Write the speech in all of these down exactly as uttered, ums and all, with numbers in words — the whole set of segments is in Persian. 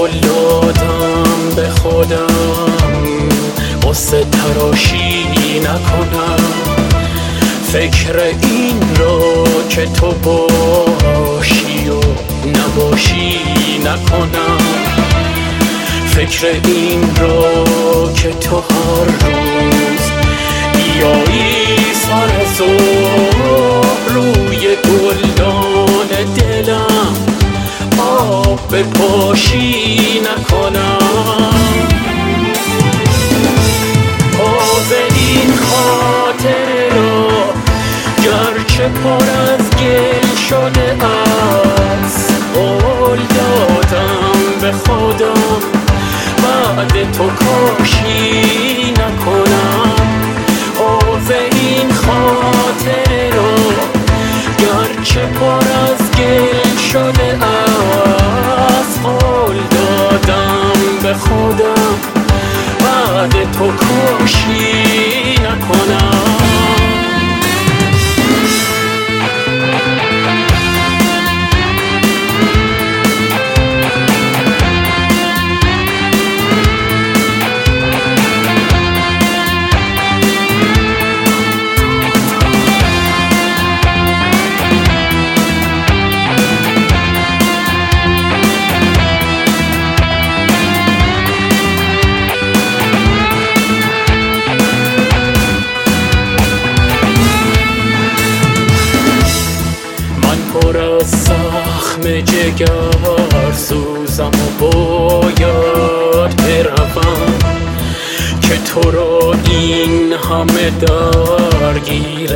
قول دادم به خودم قصه تراشی نکنم، فکر این رو که تو باشی و نباشی نکنم، فکر این رو که تو هر روز بیایی سر صبح روی گلدان دلم آب بپاشی نکنم. باز این خاطر رو گرچه پر از گل شده است، قول دادم به خودم بعد تو کاشی نکنم. باز این خاطر رو گرچه پر از گل شده است، قول دادم به خودم بعد تو کاشی نکنم. پر از زخم جگر سوزم و باید بروم که تو را این همه درگیر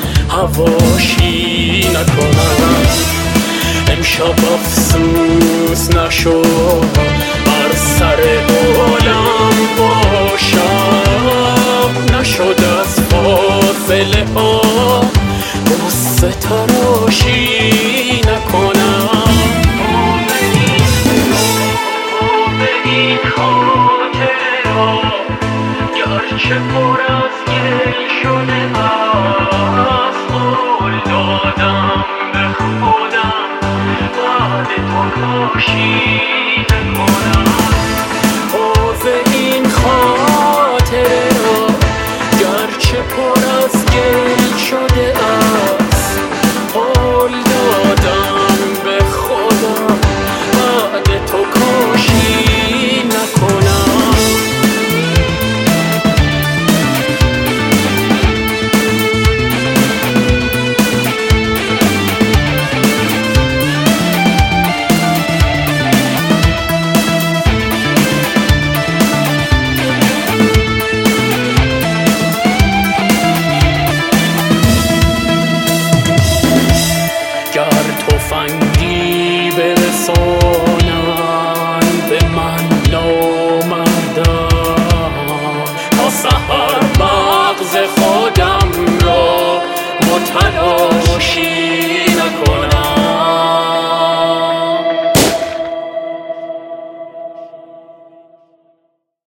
هواشی نکنم. امشب افسوس نشو بر سر عالم باشم، نشد از فاصله ها قصه تراشی نکنم. به این خاطر ها گرچه پر از گل شده